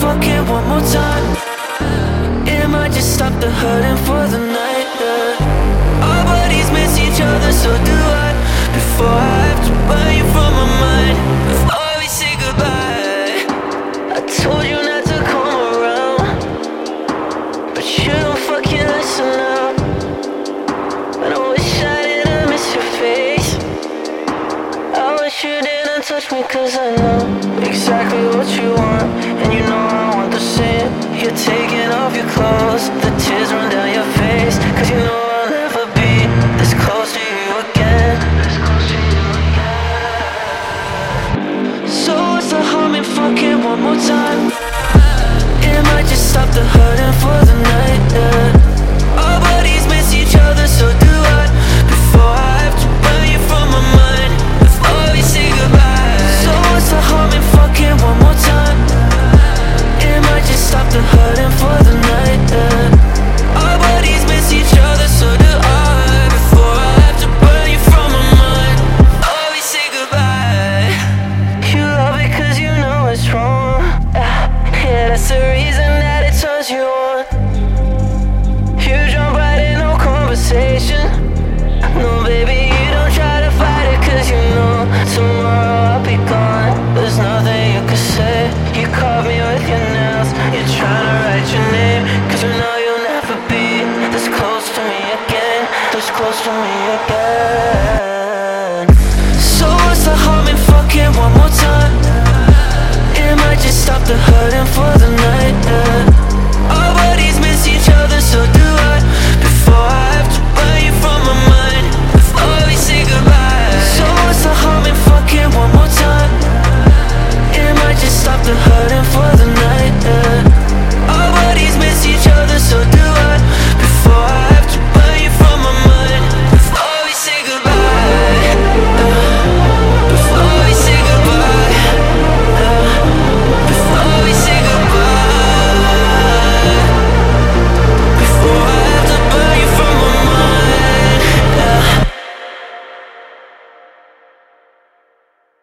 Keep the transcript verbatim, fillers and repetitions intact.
fucking one more time? It might just stop the hurting for the night, yeah. Our bodies miss each other, so do I. Before I have to burn you from my mind, before we say goodbye. I told you not to come around, but you don't fucking listen now. And I wish I didn't miss your face. I wish you didn't touch me, cause I know exactly what you want. And you know I want the same. You're taking off your clothes, the tears run down your face, cause you know I'll never be this close to you again. This close to you again. So what's the harm in fucking one more time? It might just stop the hurting for the night, yeah. Our bodies miss each other, so do I. Before I have to burn you from my mind, before we say goodbye. So what's the harm in fucking one more time? It might just stop the hurting for the night, yeah. Our bodies miss each other, so do I. Before I have to burn you from my mind, before we say goodbye. You love it cause you know it's wrong, yeah, that's the reason that it turns you on. You jump right in, no conversation. No baby, you don't try to fight it, cause you know tomorrow I'll be gone. There's nothing you can say. You caught me with your nails, you're trying to write your name, cause you know you'll never be this close to me again, this close to me again. So what's the harm in fucking one more time? It might just stop the hurting for